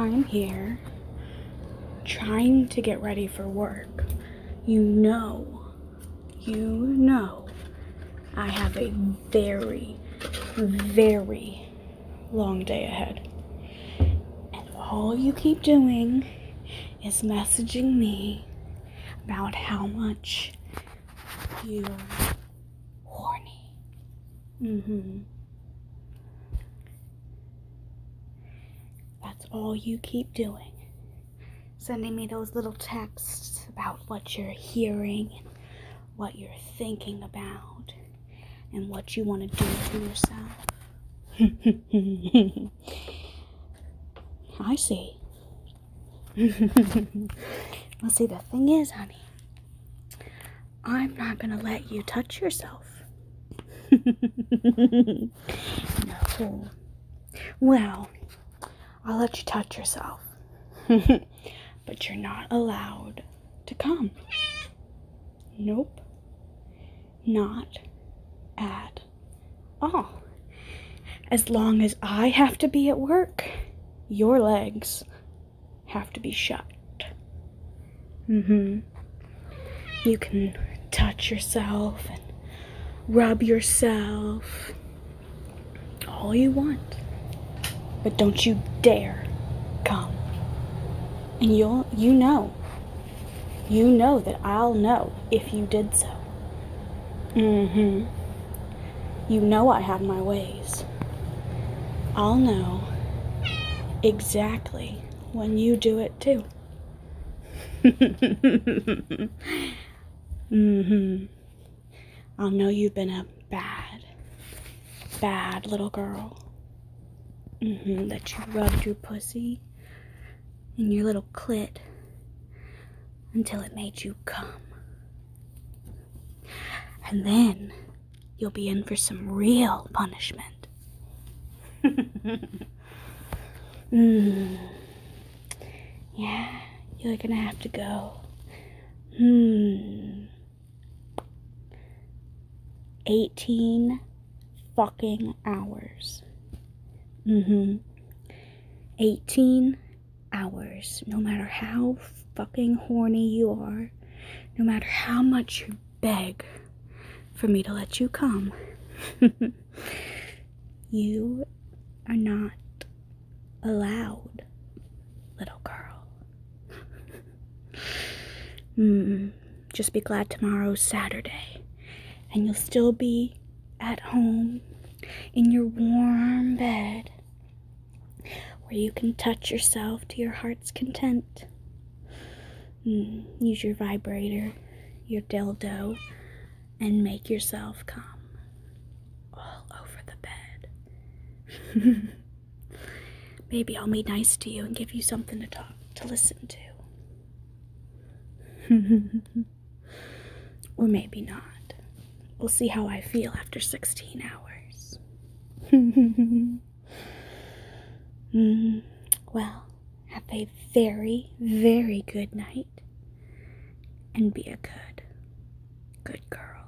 I'm here trying to get ready for work. You know, I have a very, very long day ahead. And all you keep doing is messaging me about how much you're horny. That's all you keep doing. Sending me those little texts about what you're hearing, what you're thinking about, and what you want to do to yourself. I see. Well, see, the thing is, honey, I'm not going to let you touch yourself. No. Well, I'll let you touch yourself. But you're not allowed to come. Nope. Not at all. As long as I have to be at work, your legs have to be shut. You can touch yourself and rub yourself all you want, but don't you dare come. And you know that I'll know if you did so. You know I have my ways. I'll know exactly when you do it too. I'll know you've been a bad little girl. That you rubbed your pussy and your little clit until it made you come. And then you'll be in for some real punishment. Yeah, you're gonna have to go. 18 fucking hours. 18 hours. No matter how fucking horny you are, no matter how much you beg for me to let you come, you are not allowed, little girl. Just be glad tomorrow's Saturday and you'll still be at home in your warm bed where you can touch yourself to your heart's content. Use your vibrator, your dildo, and make yourself come all over the bed. Maybe I'll be nice to you and give you something to listen to. Or maybe not. We'll see how I feel after 16 hours. Well, have a very, very good night. And be a good girl.